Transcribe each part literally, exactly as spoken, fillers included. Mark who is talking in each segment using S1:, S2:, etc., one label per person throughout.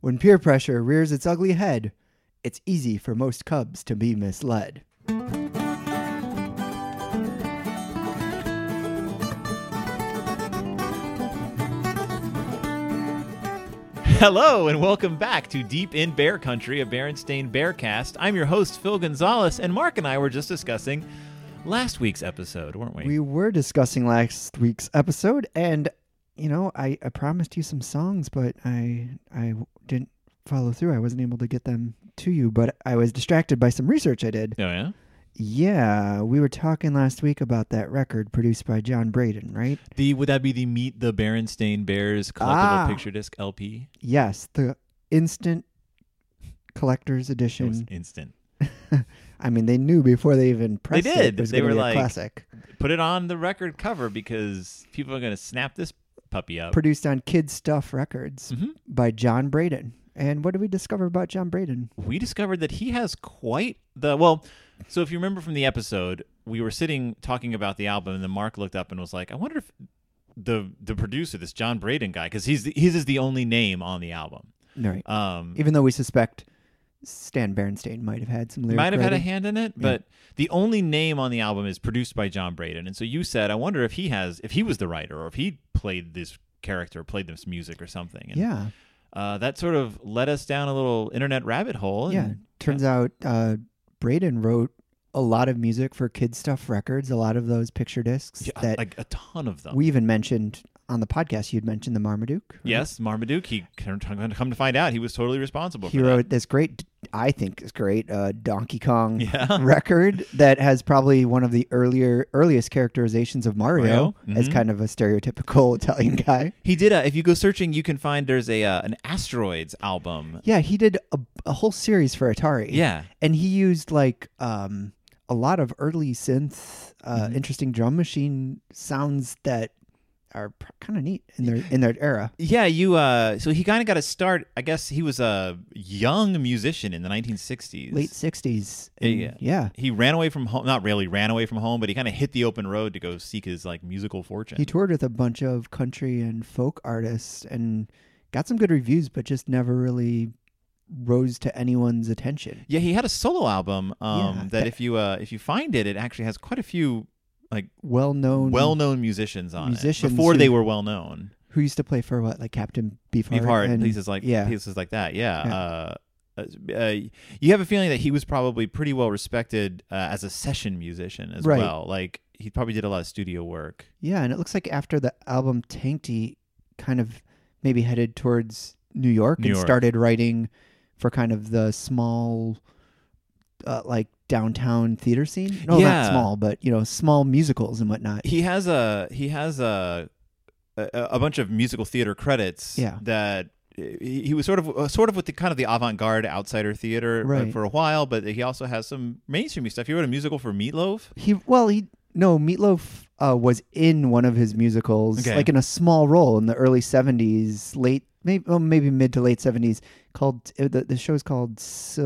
S1: When peer pressure rears its ugly head, it's easy for most cubs to be misled.
S2: Hello and welcome back to Deep in Bear Country, a Berenstain Bearcast. I'm your host, Phil Gonzalez, and Mark and I were just discussing last week's episode, weren't we?
S1: We were discussing last week's episode, and, you know, I, I promised you some songs, but I I didn't follow through. I wasn't able to get them to you, but I was distracted by some research I did.
S2: Oh, yeah?
S1: Yeah, we were talking last week about that record produced by John Braden, right?
S2: The Would that be the Meet the Berenstain Bears collectible
S1: Ah.
S2: picture disc L P?
S1: Yes, the instant collector's
S2: It
S1: edition.
S2: was instant.
S1: I mean, they knew before they even pressed
S2: They
S1: it.
S2: did.
S1: It was
S2: They
S1: gonna
S2: were
S1: be a
S2: like-
S1: classic.
S2: Put it on the record cover because people are going to snap this puppy up.
S1: Produced on Kid Stuff Records
S2: Mhm.
S1: by John Braden. And what did we discover about John Braden?
S2: We discovered that he has quite the well. So if you remember from the episode, we were sitting talking about the album, and then Mark looked up and was like, "I wonder if the the producer, this John Braden guy, because he's the, his is the only name on the album.
S1: Right.
S2: Um,
S1: Even though we suspect Stan Berenstain might have had some lyric
S2: might have had a
S1: writing.
S2: hand in it,
S1: Yeah.
S2: but the only name on the album is produced by John Braden. And so you said, I wonder if he has, if he was the writer, or if he played this character, played this music or something. And,
S1: Yeah.
S2: Uh, that sort of led us down a little internet rabbit hole.
S1: Yeah.
S2: And,
S1: Turns out uh, Braden wrote a lot of music for Kid Stuff Records, a lot of those picture discs
S2: yeah,
S1: that
S2: like a ton of them.
S1: we even mentioned on the podcast. You'd mentioned the Marmaduke. right?
S2: Yes, Marmaduke. He come come to find out, he was totally responsible.
S1: He
S2: for
S1: wrote this great, I think is great, uh, Donkey Kong
S2: that. Yeah,
S1: record that has probably one of the earlier earliest characterizations of Mario,
S2: Mario?
S1: as
S2: Mhm.
S1: kind of a stereotypical Italian guy.
S2: he did. A, if you go searching, you can find there's a uh, an Asteroids album.
S1: Yeah, he did a, a whole series for Atari.
S2: Yeah,
S1: And he used like um, a lot of early synth, uh,
S2: Mhm.
S1: interesting drum machine sounds that are pr- kind of neat in their in their era.
S2: yeah. You. Uh, so he kind of got a start. I guess he was a young musician in the nineteen sixties.
S1: Late sixties.
S2: Yeah,
S1: and-
S2: yeah.
S1: yeah.
S2: He ran away from home. Not really ran away from home, but he kind of hit the open road to go seek his like musical fortune.
S1: He toured with a bunch of country and folk artists and got some good reviews, but just never really rose to anyone's attention.
S2: Yeah, he had a solo album. Um,
S1: Yeah,
S2: that,
S1: that-
S2: if you uh, if you find it, it actually has quite a few like
S1: Well-known
S2: well-known musicians on
S1: musicians
S2: it before
S1: who-
S2: they were well known.
S1: who used to play for what, like Captain Beefheart,
S2: Beefheart,
S1: and
S2: places like
S1: yeah,
S2: places like that. Yeah.
S1: Yeah.
S2: Uh, uh, you have a feeling that he was probably pretty well respected uh, as a session musician as
S1: Right.
S2: well. Like he probably did a lot of studio work.
S1: yeah, and it looks like after the album tanked, he kind of maybe headed towards New York
S2: New
S1: and
S2: York.
S1: started writing for kind of the small, uh, like downtown theater scene. No,
S2: Yeah.
S1: not small, but you know, small musicals and whatnot.
S2: He has a he has a a, a bunch of musical theater credits.
S1: Yeah.
S2: That he, he was sort of uh, sort of with the kind of the avant-garde outsider theater uh,
S1: Right.
S2: for a while, but he also has some mainstream stuff. He wrote a musical for Meatloaf.
S1: He well, he no Meatloaf uh, was in one of his musicals,
S2: Okay.
S1: like in a small role in the early seventies, late maybe well, maybe mid to late seventies. Called uh, the the show's called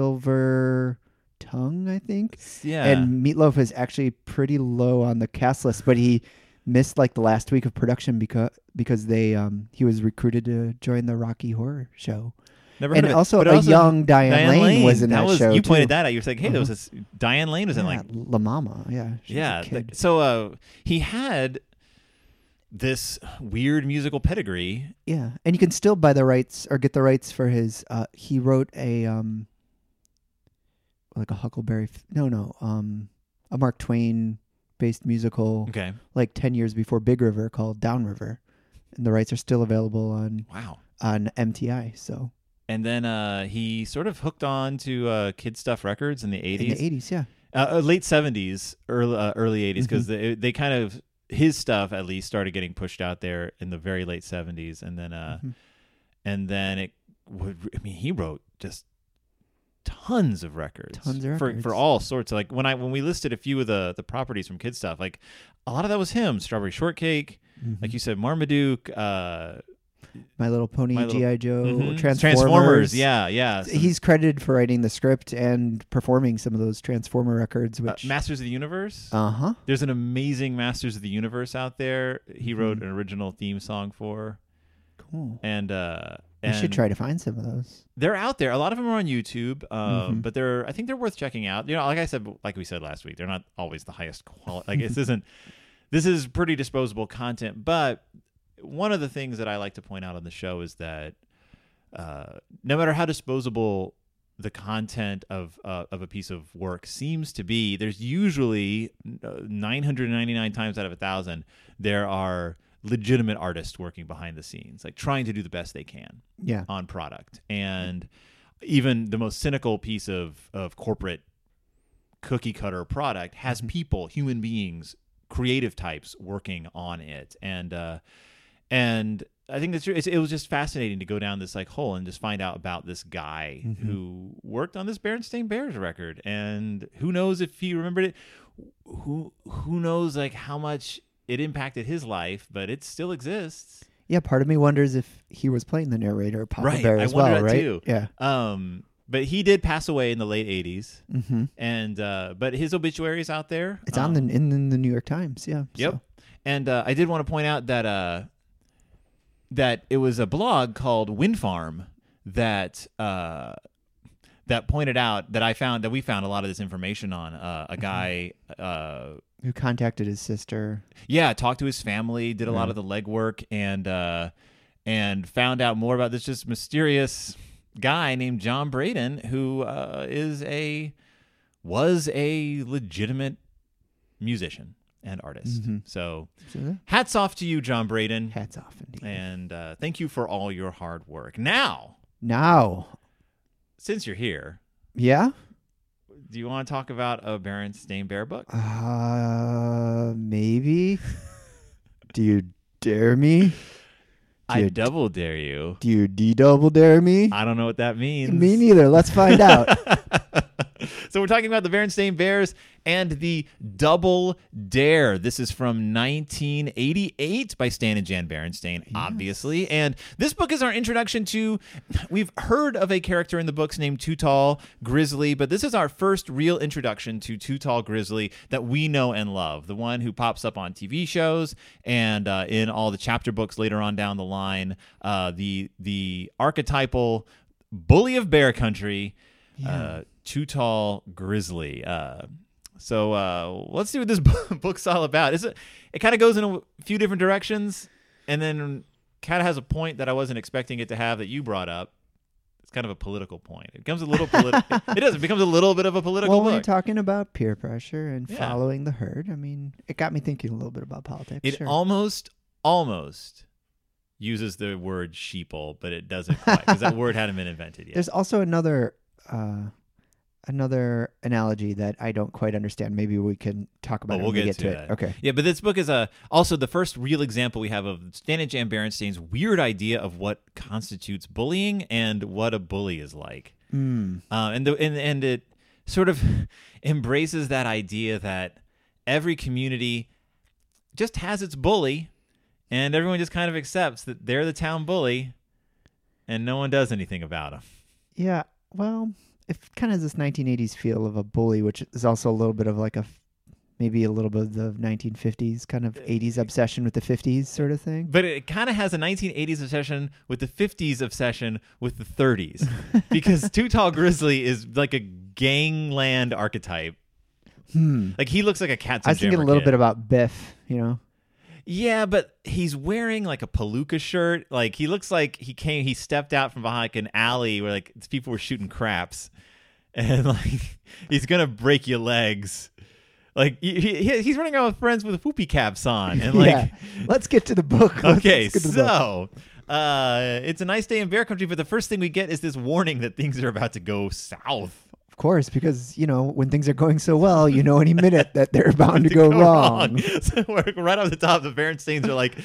S1: Silver Tongue, I think.
S2: Yeah.
S1: And Meatloaf is actually pretty low on the cast list, but he missed like the last week of production because because they um he was recruited to join the Rocky Horror Show.
S2: Never
S1: And
S2: heard of it.
S1: also
S2: But
S1: a young Diane Lane was in that
S2: was,
S1: show,
S2: You pointed
S1: too.
S2: that out. You were like, hey, there was this Diane Lane was in
S1: Yeah,
S2: like
S1: La Mama, yeah, she was a
S2: yeah.
S1: kid.
S2: th- so uh, he had this weird musical pedigree.
S1: Yeah, and you can still buy the rights or get the rights for his. Uh, he wrote a um, like a Huckleberry. F- no, no, um, a Mark Twain based musical,
S2: Okay.
S1: like ten years before Big River, called Downriver, and the rights are still available on
S2: Wow.
S1: on M T I. So
S2: And then uh, he sort of hooked on to uh, Kid Stuff Records in the
S1: in
S2: eighties,
S1: the eighties, yeah,
S2: uh, uh, late seventies, early uh, early eighties, because
S1: Mm-hmm.
S2: they they kind of his stuff at least started getting pushed out there in the very late seventies, and then uh,
S1: Mhm.
S2: and then it would. I mean, he wrote just tons of records,
S1: Tons of
S2: for
S1: records.
S2: for all sorts of like when I when we listed a few of the the properties from Kid Stuff, like a lot of that was him. Strawberry Shortcake,
S1: Mhm.
S2: like you said, Marmaduke. Uh,
S1: My Little Pony,
S2: My Little-
S1: G I Joe,
S2: mhm.
S1: Transformers.
S2: Transformers, yeah, yeah. Some-
S1: He's credited for writing the script and performing some of those Transformer records,
S2: uh,
S1: which
S2: Masters of the Universe.
S1: uh huh.
S2: There's an amazing Masters of the Universe out there. He wrote
S1: Mhm.
S2: an original theme song for,
S1: Cool.
S2: and uh,
S1: We should
S2: And
S1: try to find some of those.
S2: they're out there. A lot of them are on YouTube, um,
S1: Mhm.
S2: but they're I think they're worth checking out. You know, like I said, like we said last week, they're not always the highest quality. Like this isn't this is pretty disposable content. But one of the things that I like to point out on the show is that uh, no matter how disposable the content of uh, of a piece of work seems to be, there's usually uh, nine hundred ninety-nine times out of a thousand there are legitimate artists working behind the scenes, like trying to do the best they can
S1: Yeah.
S2: on product. And even the most cynical piece of, of corporate cookie cutter product has
S1: Mm-hmm.
S2: people, human beings, creative types working on it. And, uh, and I think that's true. It's, it was just fascinating to go down this like hole and just find out about this guy
S1: Mhm.
S2: who worked on this Berenstain Bears record. And who knows if he remembered it, who, who knows like how much it impacted his life, but it still exists.
S1: Yeah, part of me wonders if he was playing the narrator, Papa
S2: Right,
S1: Bear,
S2: I
S1: as
S2: wonder
S1: well,
S2: that
S1: right?
S2: too.
S1: Yeah.
S2: Um, but he did pass away in the late eighties,
S1: Mm-hmm.
S2: and uh, but his obituary is out there.
S1: It's
S2: Um,
S1: on the in, in the New York Times. Yeah.
S2: Yep.
S1: So.
S2: And uh, I did want to point out that uh, that it was a blog called Wind Farm that uh, that pointed out that I found that we found a lot of this information on uh, a guy. Uh,
S1: Who contacted his sister?
S2: Yeah, talked to his family, did a lot
S1: Right.
S2: of the legwork, and uh, and found out more about this just mysterious guy named John Braden, who uh, is a was a legitimate musician and artist.
S1: Mhm.
S2: So
S1: So, yeah,
S2: hats off to you, John Braden,
S1: hats off, indeed.
S2: and uh, thank you for all your hard work. Now,
S1: Now,
S2: since you're here,
S1: yeah.
S2: do you want to talk about a Berenstain Bear book?
S1: Uh, maybe. Do you dare me?
S2: I
S1: you-
S2: double dare you.
S1: Do you D double dare me?
S2: I don't know what that means.
S1: Me neither. Let's find out.
S2: So we're talking about the Berenstain Bears and the Double Dare. This is from nineteen eighty-eight by Stan and Jan Berenstain, obviously. And this book is our introduction to, we've heard of a character in the books named Too Tall Grizzly, but this is our first real introduction to Too Tall Grizzly that we know and love. The one who pops up on T V shows and uh, in all the chapter books later on down the line. Uh, the, the archetypal bully of Bear Country, uh, Too Tall Grizzly. Uh, so uh, let's see what this book's all about. Is it? It kind of goes in a few different directions, and then kind of has a point that I wasn't expecting it to have that you brought up. It's kind of a political point. It becomes a little political. It does. It becomes a little bit of a political
S1: Well, when you're
S2: book.
S1: talking about peer pressure and
S2: Yeah.
S1: following the herd, I mean, it got me thinking a little bit about politics.
S2: It
S1: sure.
S2: almost, almost uses the word sheeple, but it doesn't quite because that word hadn't been invented yet.
S1: There's also another uh, another analogy that I don't quite understand. Maybe we can talk about
S2: Oh,
S1: it
S2: we'll
S1: when we
S2: get
S1: get
S2: to
S1: to,
S2: that.
S1: it. Okay.
S2: Yeah, but this book is a also the first real example we have of Stan and Jan Berenstain's weird idea of what constitutes bullying and what a bully is like.
S1: Mm.
S2: Uh, and, the, and and it sort of embraces that idea that every community just has its bully, and everyone just kind of accepts that they're the town bully, and no one does anything about them.
S1: Yeah. Well, it kind of has this nineteen eighties feel of a bully, which is also a little bit of like a f- maybe a little bit of the nineteen fifties kind of eighties obsession with the fifties sort of thing.
S2: But it kind of has a nineteen eighties obsession with the fifties obsession with the thirties, because Too Tall Grizzly is like a gangland archetype.
S1: Hmm.
S2: Like he looks like a Cats
S1: I
S2: and
S1: was thinking a
S2: Jammer
S1: little
S2: kid.
S1: bit about Biff, you know.
S2: Yeah, but he's wearing like a palooka shirt. Like he looks like he came, he stepped out from behind like an alley where like people were shooting craps, and like he's gonna break your legs. Like he, he, he's running around with friends with whoopee caps on, and like
S1: yeah. Let's get to the book. Let's-
S2: okay,
S1: let's get to the book.
S2: so uh, it's a nice day in Bear Country, but the first thing we get is this warning that things are about to go south.
S1: Of course, because you know when things are going so well, you know any minute that they're bound to go, wrong.
S2: So we're right off the top, the Berenstains are like,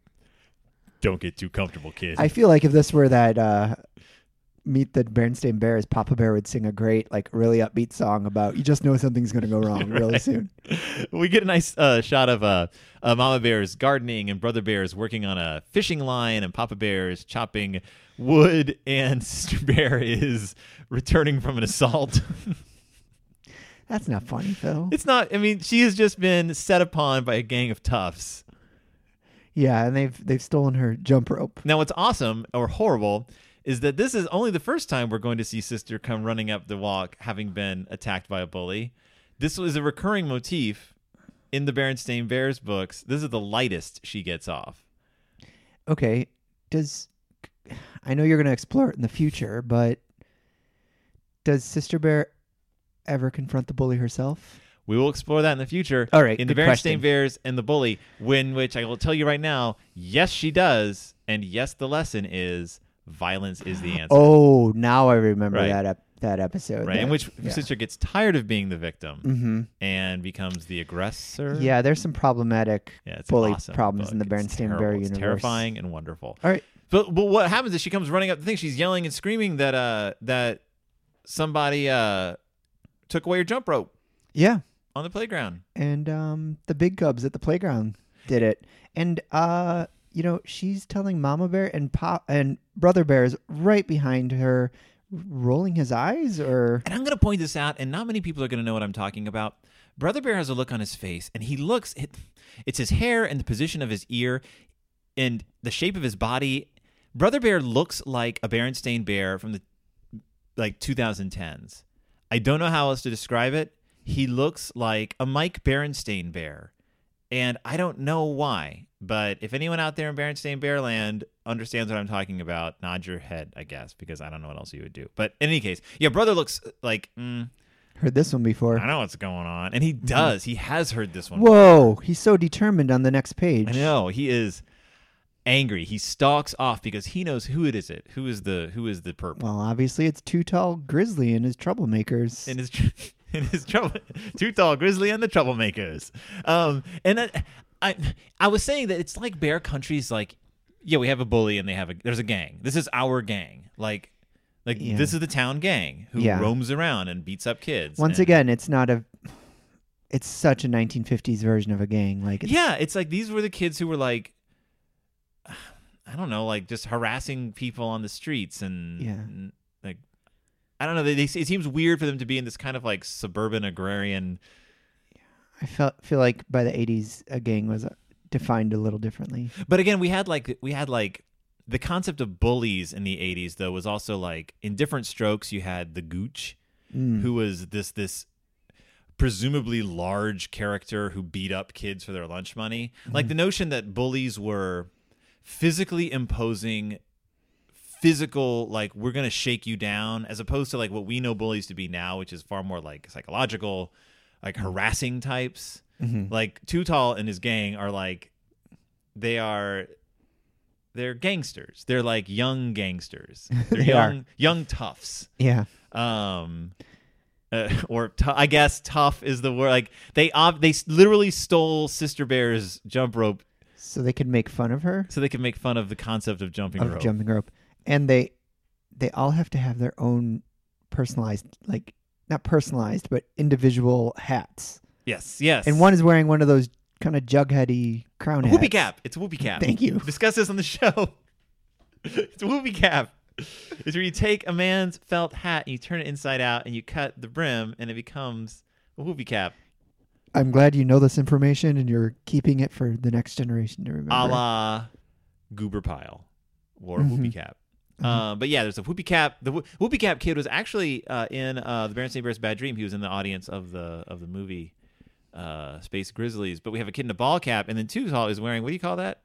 S2: "Don't get too comfortable, kid."
S1: I feel like if this were that uh, Meet the Berenstain Bears, Papa Bear would sing a great, like, really upbeat song about you just know something's going to go wrong really
S2: Right.
S1: soon.
S2: We get a nice uh, shot of uh, uh, Mama Bear's gardening and Brother Bear's working on a fishing line, and Papa Bear's chopping wood, and Sister Bear is returning from an assault.
S1: That's not funny, Phil.
S2: It's not. I mean, she has just been set upon by a gang of toughs.
S1: Yeah, and they've they've stolen her jump rope.
S2: Now, what's awesome or horrible is that this is only the first time we're going to see Sister come running up the walk having been attacked by a bully. This was a recurring motif in the Berenstain Bears books. This is the lightest she gets off.
S1: Okay. Does I know you're going to explore it in the future, but does Sister Bear ever confront the bully herself?
S2: We will explore that in the future.
S1: All right,
S2: in the
S1: good
S2: Berenstain
S1: question.
S2: Bears and the Bully, when which I will tell you right now, yes, she does, and yes, the lesson is violence is the answer.
S1: Oh, now I remember
S2: Right.
S1: that ep- that episode.
S2: right,
S1: there.
S2: in which
S1: yeah.
S2: Sister gets tired of being the victim
S1: Mm-hmm.
S2: and becomes the aggressor.
S1: Yeah, there's some problematic
S2: yeah, it's an
S1: bully
S2: awesome
S1: problems
S2: book.
S1: in the
S2: It's
S1: Berenstain
S2: terrible.
S1: Bear
S2: It's
S1: universe.
S2: terrifying and wonderful.
S1: All right.
S2: But but what happens is she comes running up the thing. She's yelling and screaming that uh that somebody uh took away her jump rope
S1: Yeah.
S2: on the playground.
S1: And um, the big cubs at the playground did it. And uh, you know, she's telling Mama Bear and Pop and Brother Bear is right behind her, rolling his eyes, or
S2: And I'm going to point this out, and not many people are going to know what I'm talking about. Brother Bear has a look on his face, and he looks, it, it's his hair and the position of his ear and the shape of his body. Brother Bear looks like a Berenstain Bear from the like twenty tens. I don't know how else to describe it. He looks like a Mike Berenstain Bear, and I don't know why. But if anyone out there in Berenstain Bearland understands what I'm talking about, nod your head, I guess, because I don't know what else you would do. But in any case, yeah, Brother looks like, mm,
S1: heard this one before.
S2: I know what's going on. And he does. He has heard this one.
S1: Whoa, he's so determined on the next page.
S2: I know. He is angry. He stalks off because he knows who it is. It who is the who is the purple.
S1: Well, obviously it's Too Tall Grizzly and his troublemakers.
S2: In his in his trouble, Too Tall Grizzly and the Troublemakers. Um, and I, I I was saying that it's like Bear Country's like, yeah, we have a bully and they have a there's a gang. This is our gang. Like like
S1: Yeah.
S2: this is the town gang who
S1: Yeah.
S2: roams around and beats up kids.
S1: Once
S2: and-
S1: again, it's not a. It's such a nineteen fifties version of a gang. Like it's,
S2: yeah, it's like these were the kids who were like, I don't know, like just harassing people on the streets and,
S1: Yeah.
S2: and, like, I don't know. They, they, it seems weird for them to be in this kind of like suburban agrarian.
S1: I felt feel like by the eighties, a gang was uh, defined a little differently.
S2: But again, we had like we had like the concept of bullies in the eighties though was also like in different strokes. You had the Gooch,
S1: Mm.
S2: who was this this presumably large character who beat up kids for their lunch money. Like the notion that bullies were physically imposing physical, like we're going to shake you down, as opposed to like what we know bullies to be now, which is far more like psychological, like harassing types.
S1: Mhm.
S2: Like Too Tall and his gang are like, they are, they're gangsters. They're like young gangsters. They're
S1: They
S2: young,
S1: are.
S2: young toughs.
S1: Yeah.
S2: Um, uh, or t- I guess tough is the word. Like they ob- they s- literally stole Sister Bear's jump rope
S1: So they could make fun of her
S2: so they could make fun of the concept of jumping
S1: of
S2: rope.
S1: jumping rope, and they they all have to have their own personalized, like not personalized, but individual hats.
S2: yes, yes.
S1: And one is wearing one of those kind of jugheady crown
S2: a
S1: hats.
S2: whoopee cap. It's a whoopee cap.
S1: Thank you.
S2: We discussed this on the show. It's a whoopee cap. It's where you take a man's felt hat and you turn it inside out and you cut the brim and it becomes a whoopee cap,
S1: I'm glad you know this information and you're keeping it for the next generation to remember.
S2: a la goober pile or whoopee
S1: Mhm.
S2: cap.
S1: Mhm.
S2: Uh, but yeah, there's a whoopee cap. The who- whoopee cap kid was actually uh, in uh, the Berenstain Bears' Bad Dream. He was in the audience of the of the movie uh, Space Grizzlies. But we have a kid in a ball cap, and then Too Tall is wearing, what do you call that?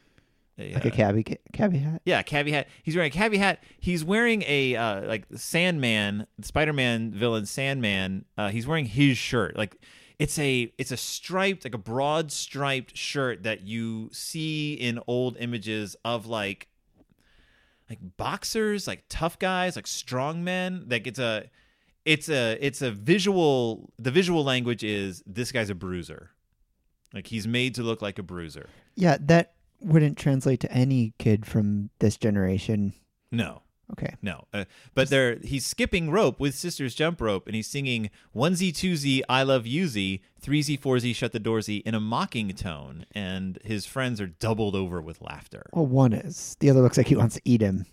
S2: A,
S1: like a
S2: uh,
S1: cabbie ca- cabbie hat.
S2: Yeah, cabbie hat. He's wearing a cabbie hat. He's wearing a uh, like Sandman, Spider-Man villain Sandman. Uh, he's wearing his shirt. Like it's a it's a striped, like a broad striped shirt that you see in old images of like like boxers, like tough guys, like strong men. Like it's a it's a it's a visual. The visual language is this guy's a bruiser. Like he's made to look like a bruiser.
S1: Yeah, that wouldn't translate to any kid from this generation.
S2: No.
S1: Okay.
S2: No, uh, but they're he's skipping rope with Sister's jump rope, and he's singing one Z, two Z, I love you Z, three Z, four Z, shut the door Z in a mocking tone, and his friends are doubled over with laughter.
S1: Well, one is. The other looks like he wants to eat him.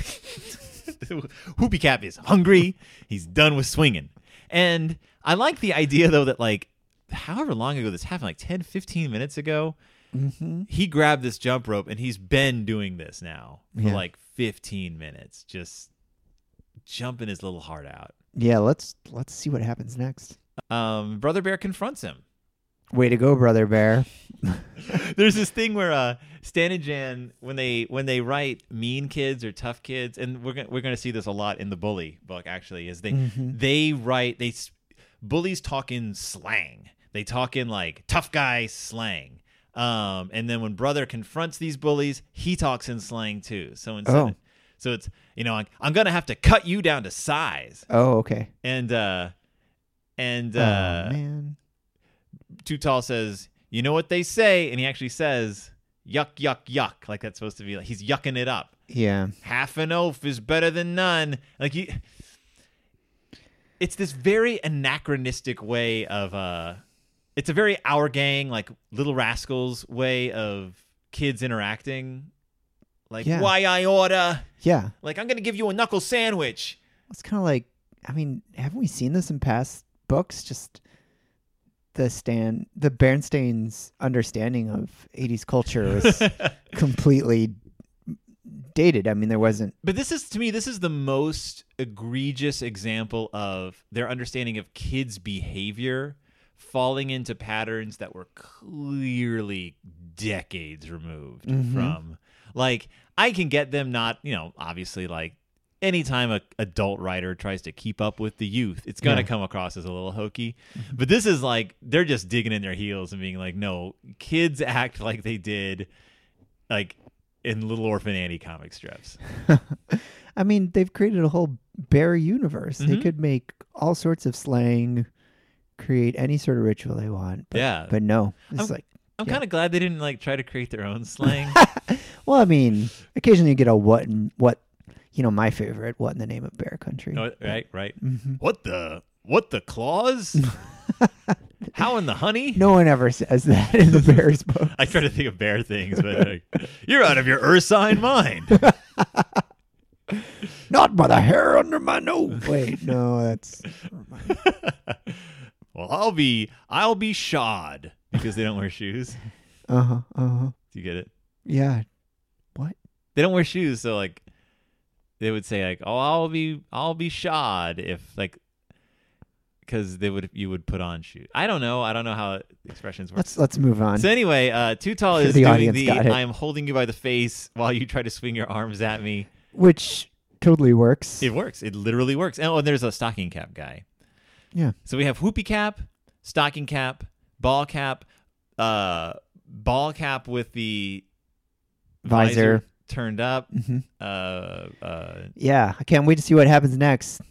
S2: Whoopee Cap is hungry. He's done with swinging, and I like the idea though that like, however long ago this happened, like ten, fifteen minutes ago,
S1: Mm-hmm.
S2: he grabbed this jump rope, and he's been doing this now for
S1: Yeah.
S2: like fifteen minutes, just jumping his little heart out.
S1: Yeah, let's let's see what happens next.
S2: Um, Brother Bear confronts him.
S1: Way to go, Brother Bear.
S2: There's this thing where uh, Stan and Jan, when they when they write mean kids or tough kids, and we're gonna, we're going to see this a lot in the Bully book. Actually, is they
S1: Mhm.
S2: they write they bullies talk in slang. They talk in like tough guy slang. Um, and then when Brother confronts these bullies, he talks in slang too. So instead,
S1: Oh.
S2: of, so it's you know I'm, I'm gonna have to cut you down to size.
S1: Oh, okay.
S2: And uh, and
S1: Oh,
S2: uh,
S1: man.
S2: Too Tall says, you know what they say, and he actually says, yuck, yuck, yuck. Like that's supposed to be like he's yucking it up.
S1: Yeah.
S2: Half an oaf is better than none. Like you, it's this very anachronistic way of uh, it's a very Our Gang, like Little Rascals way of kids interacting. Like
S1: Yeah.
S2: why I order,
S1: Yeah.
S2: like I'm gonna give you a knuckle sandwich.
S1: It's kind of like, I mean, haven't we seen this in past books? Just the Stan, the Bernstein's understanding of eighties culture was completely dated. I mean, there wasn't.
S2: But this is, to me, this is the most egregious example of their understanding of kids' behavior falling into patterns that were clearly decades removed
S1: Mhm.
S2: from. Like, I can get them not, you know, obviously, like, anytime a adult writer tries to keep up with the youth, it's going to
S1: Yeah.
S2: come across as a little hokey. But this is like, they're just digging in their heels and being like, no, kids act like they did, like, in Little Orphan Annie comic strips.
S1: I mean, they've created a whole bear universe. They
S2: Mhm.
S1: could make all sorts of slang, create any sort of ritual they want. But,
S2: Yeah.
S1: But no, it's
S2: I'm-
S1: like,
S2: I'm
S1: Yeah.
S2: kind of glad they didn't like try to create their own slang.
S1: well, I mean, occasionally you get a what and what, you know, my favorite, what in the name of bear country.
S2: No, right, right.
S1: hmm
S2: What the what the claws? How in the honey?
S1: No one ever says that in the Bears book.
S2: I try to think of bear things, but like, you're out of your ursine mind.
S1: Not by the hair under my nose. Wait, no, that's.
S2: Well, I'll be I'll be shod because they don't wear shoes.
S1: Uh huh. Uh huh.
S2: Do you get it?
S1: Yeah. What?
S2: They don't wear shoes, so like they would say like, "Oh, I'll be I'll be shod if like." Because they would, you would put on shoes. I don't know. I don't know how expressions work.
S1: Let's let's move on.
S2: So anyway, uh, Too Tall
S1: Sure
S2: is
S1: the
S2: doing
S1: audience
S2: the
S1: got it.
S2: I am holding you by the face while you try to swing your arms at me.
S1: Which totally works.
S2: It works. It literally works. Oh, and there's a stocking cap guy.
S1: Yeah.
S2: So we have whoopee cap, stocking cap, ball cap, uh, ball cap with the visor,
S1: Visor.
S2: turned up.
S1: hmm
S2: Uh, uh,
S1: Yeah, I can't wait to see what happens next.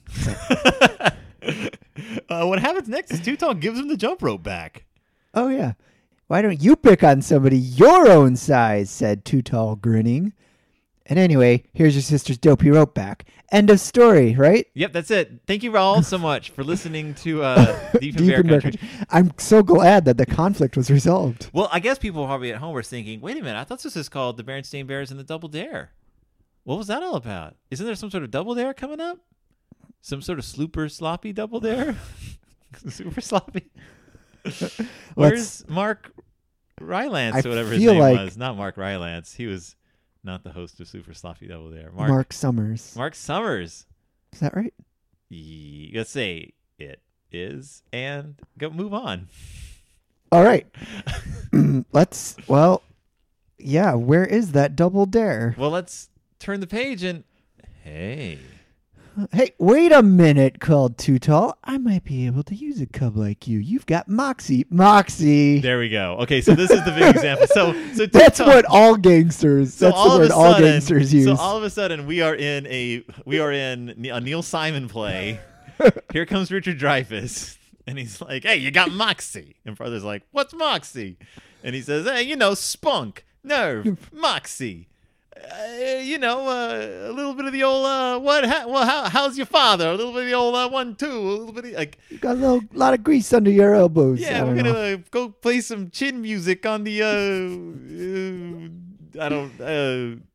S2: uh, what happens next is Too Tall gives him the jump rope back.
S1: Oh yeah. Why don't you pick on somebody your own size? Said Too Tall, grinning. And anyway, here's your sister's dopey rope back. End of story, right?
S2: Yep, that's it. Thank you all so much for listening to uh, Deep in
S1: Deep
S2: Bear
S1: in Bear
S2: Country.
S1: Country. I'm so glad that the conflict was resolved.
S2: Well, I guess people probably at home were thinking, wait a minute, I thought this was called the Berenstain Bears and the Double Dare. What was that all about? Isn't there some sort of Double Dare coming up? Some sort of slooper sloppy Double Dare? Super sloppy? Where's Mark Rylance
S1: I
S2: or whatever his
S1: feel
S2: name
S1: like-
S2: was? Not Mark Rylance. He was not the host of Super Sloppy Double Dare. Mark
S1: Mark Summers.
S2: Mark Summers.
S1: Is that right?
S2: Ye- Let's say it is and go move on.
S1: All right. Let's, well, yeah, where is that double dare?
S2: Well, let's turn the page and hey.
S1: Hey, wait a minute, called Too Tall. I might be able to use a cub like you. You've got moxie. Moxie.
S2: There we go. Okay, so this is the big example. So, so
S1: That's
S2: Too Tall-
S1: what all gangsters,
S2: So
S1: that's
S2: all
S1: the
S2: of
S1: word
S2: a
S1: all
S2: sudden,
S1: gangsters use.
S2: So all of a sudden, we are in a we are in a Neil Simon play. Here comes Richard Dreyfuss, and he's like, "Hey, you got moxie." And Brother's like, "What's moxie?" And he says, "Hey, you know, spunk, nerve, moxie. Uh, you know, uh, a little bit of the old uh, what? Ha- well, how, how's your father? A little bit of the old uh, one, two. A little bit of, like,
S1: you got a little, lot of grease under your elbows.
S2: yeah,
S1: I
S2: we're
S1: don't
S2: gonna
S1: know.
S2: uh, go play some chin music on the uh, uh I don't uh."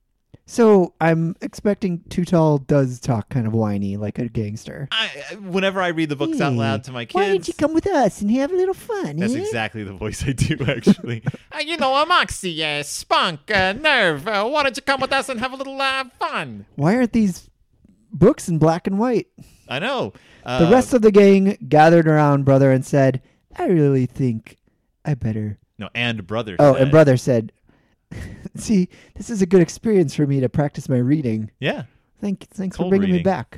S1: So I'm expecting Too Tall does talk kind of whiny like a gangster.
S2: I, whenever I read the books out
S1: Hey,
S2: loud to my kids,
S1: why don't you come with us and have a little fun?
S2: that's
S1: eh?
S2: exactly the voice I do, actually. uh, you know, uh, Moxie, uh, Spunk, uh, Nerve, uh, why don't you come with us and have a little uh, fun?
S1: Why aren't these books in black and white?
S2: I know. Uh,
S1: The rest of the gang gathered around Brother and said, I really think I better.
S2: No, and Brother
S1: Oh,
S2: said.
S1: and Brother said, see, this is a good experience for me to practice my reading.
S2: Yeah.
S1: Thank, thanks
S2: Cold
S1: for bringing me
S2: reading.
S1: back.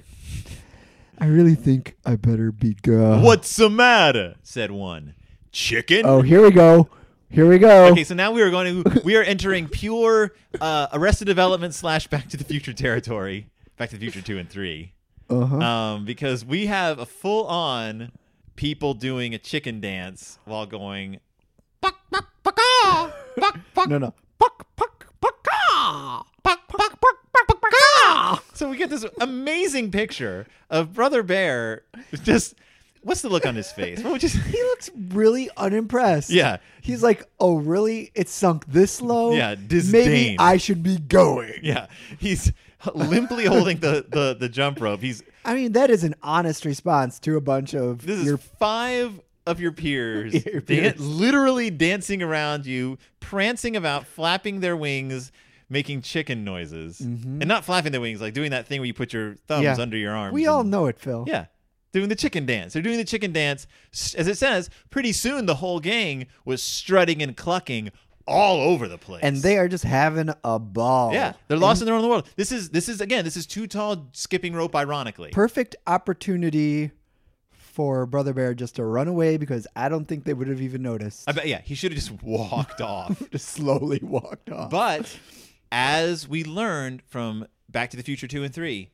S1: I really think I better be gone.
S2: What's the matter? Said one. Chicken?
S1: Oh, here we go. Here we go.
S2: Okay, so now we are going to we are entering pure uh, Arrested Development slash Back to the Future territory. Back to the Future two and three.
S1: Uh-huh.
S2: Um, because we have a full on people doing a chicken dance while going buck buck buck ah, buck buck
S1: No, no.
S2: buck buck buck ah, buck buck buck buck buck ah. So we get this amazing picture of Brother Bear just what's the look on his face? What would you say?
S1: He looks really unimpressed.
S2: Yeah.
S1: He's like, oh, really? It sunk this low?
S2: Yeah, disdain.
S1: Maybe I should be going.
S2: Yeah, he's limply holding the, the, the jump rope. He's
S1: I mean, that is an honest response to a bunch of
S2: this
S1: your
S2: is five of your peers,
S1: Your
S2: dan-
S1: peers.
S2: literally dancing around you, prancing about, flapping their wings, making chicken noises, and not flapping their wings, like doing that thing where you put your thumbs
S1: Yeah.
S2: under your arms.
S1: We all
S2: and-
S1: know it, Phil.
S2: yeah. Doing the chicken dance. They're doing the chicken dance. S- As it says, pretty soon the whole gang was strutting and clucking all over the place.
S1: And they are just having a ball.
S2: Yeah, they're lost in their own world. This is this is again, this is Too Tall skipping rope ironically.
S1: Perfect opportunity for Brother Bear just to run away because I don't think they would have even noticed.
S2: I bet yeah, he should have just walked off.
S1: Just slowly walked off.
S2: But as we learned from Back to the Future two and three,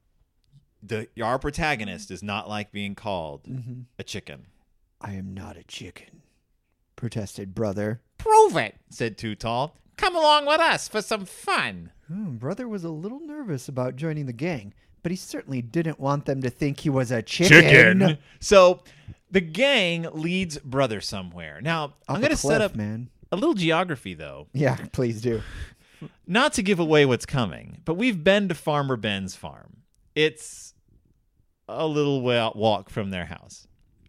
S2: the our protagonist is not like being called
S1: Mm-hmm.
S2: a chicken.
S1: I am not a chicken, protested Brother.
S2: Prove it, said Too Tall. Come along with us for some fun.
S1: Hmm, Brother was a little nervous about joining the gang, but he certainly didn't want them to think he was a chicken.
S2: So the gang leads Brother somewhere. Now,
S1: Up
S2: I'm
S1: a
S2: going to set
S1: cliff,
S2: up
S1: man.
S2: a little geography, though.
S1: Yeah, please do.
S2: Not to give away what's coming, but we've been to Farmer Ben's farm. It's a little wa- walk from their house.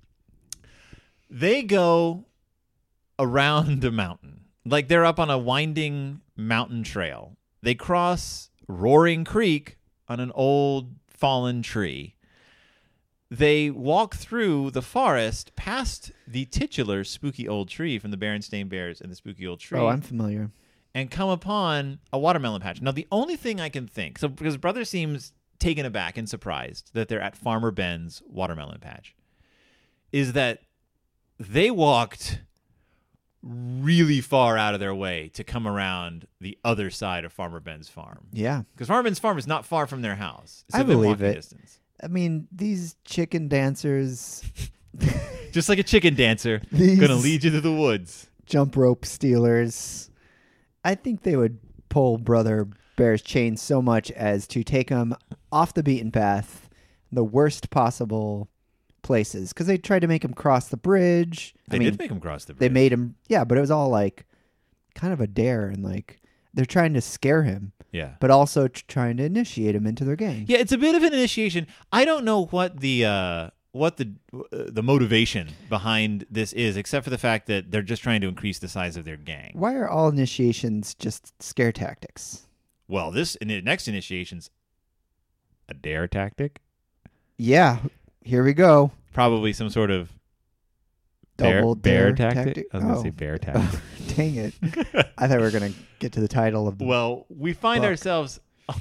S2: They go around a mountain. Like they're up on a winding mountain trail. They cross Roaring Creek on an old fallen tree. They walk through the forest past the titular spooky old tree from the Berenstain Bears and the spooky old tree.
S1: Oh, I'm familiar.
S2: And come upon a watermelon patch. Now, the only thing I can think, so because Brother seems taken aback and surprised that they're at Farmer Ben's watermelon patch, is that they walked really far out of their way to come around the other side of Farmer Ben's farm.
S1: Yeah.
S2: Because Farmer Ben's farm is not far from their house. It's
S1: I
S2: within
S1: believe
S2: walking
S1: it.
S2: Distance.
S1: I mean, these chicken dancers,
S2: Just like a chicken dancer,
S1: These-
S2: gonna lead you to the woods.
S1: jump rope stealers, I think they would pull Brother Bear's chain so much as to take him off the beaten path, the worst possible places. Because they tried to make him cross the bridge.
S2: They
S1: I mean,
S2: did make him cross the bridge.
S1: they made him, yeah, but it was all like kind of a dare and like they're trying to scare him,
S2: yeah.
S1: but also t- trying to initiate him into their gang.
S2: Yeah, it's a bit of an initiation. I don't know what the uh, what the uh, the motivation behind this is, except for the fact that they're just trying to increase the size of their gang.
S1: Why are all initiations just scare tactics?
S2: Well, this in the next initiation's a dare tactic,
S1: Yeah, here we go.
S2: probably some sort of bear,
S1: Double
S2: bear
S1: dare
S2: tactic.
S1: tactic?
S2: I was gonna
S1: Oh.
S2: say bear tactic.
S1: Dang it. I thought we were going to get to the title of the
S2: Well, we find
S1: Book.
S2: ourselves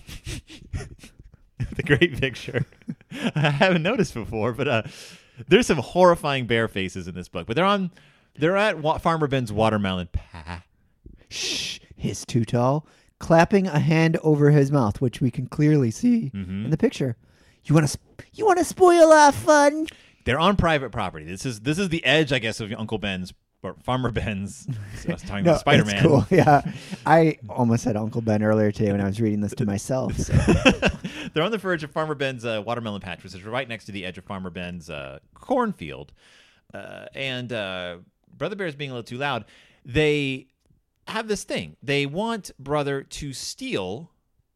S2: the great picture. I haven't noticed before, but uh, there's some horrifying bear faces in this book. But they're on, they're at Wa- Farmer Ben's watermelon patch.
S1: Shh, his too tall, clapping a hand over his mouth, which we can clearly see
S2: Mhm.
S1: in the picture. You want to sp- you want to spoil our fun?
S2: They're on private property. This is this is the edge, I guess, of Uncle Ben's or Farmer Ben's. So I was talking about Spider Man.
S1: It's cool. Yeah, I almost said Uncle Ben earlier today when I was reading this to myself. So.
S2: They're on the verge of Farmer Ben's uh, watermelon patch, which is right next to the edge of Farmer Ben's uh, cornfield. Uh, and uh, Brother Bear's being a little too loud. They have this thing. They want Brother to steal